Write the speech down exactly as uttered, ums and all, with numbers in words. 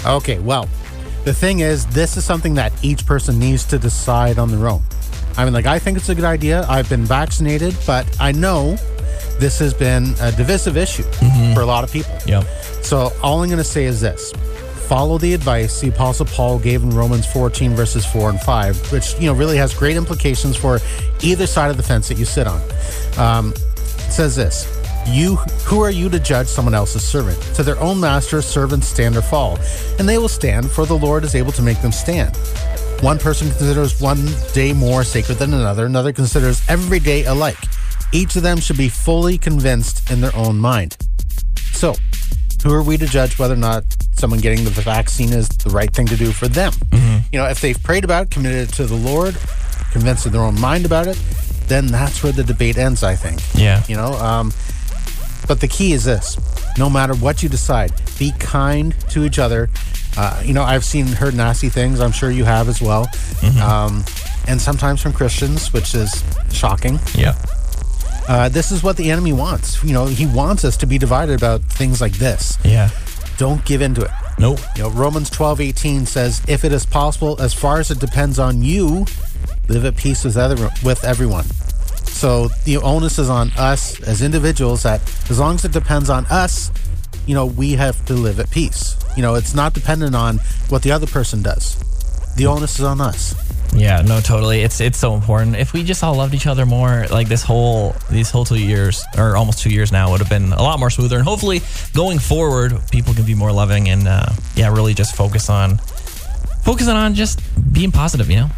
Okay, well, the thing is, this is something that each person needs to decide on their own. I mean, like, I think it's a good idea. I've been vaccinated, but I know this has been a divisive issue mm-hmm. for a lot of people. Yep. So all I'm going to say is this. Follow the advice the Apostle Paul gave in Romans fourteen, verses four and five, which, you know, really has great implications for either side of the fence that you sit on. Um, it says this, "You, who are you to judge someone else's servant? To their own master, servants stand or fall, and they will stand, for the Lord is able to make them stand. One person considers one day more sacred than another, another considers every day alike. Each of them should be fully convinced in their own mind." So, who are we to judge whether or not someone getting the vaccine is the right thing to do for them? Mm-hmm. You know, if they've prayed about it, committed it to the Lord, convinced in their own mind about it, then that's where the debate ends, I think. Yeah. You know, um, but the key is this. No matter what you decide, be kind to each other. Uh, you know, I've seen, heard nasty things. I'm sure you have as well. Mm-hmm. Um, and sometimes from Christians, which is shocking. Yeah. Uh, this is what the enemy wants. You know, he wants us to be divided about things like this. Yeah. Don't give in to it. Nope. You know, Romans twelve eighteen says, "If it is possible, as far as it depends on you, live at peace with other, with everyone." So the onus is on us as individuals that as long as it depends on us, you know, we have to live at peace. You know, it's not dependent on what the other person does. The onus is on us. Yeah, no, totally. It's it's so important. If we just all loved each other more, like this whole these whole two years or almost two years now would have been a lot more smoother. And hopefully, going forward, people can be more loving and uh, yeah, really just focus on focusing on just being positive. You know.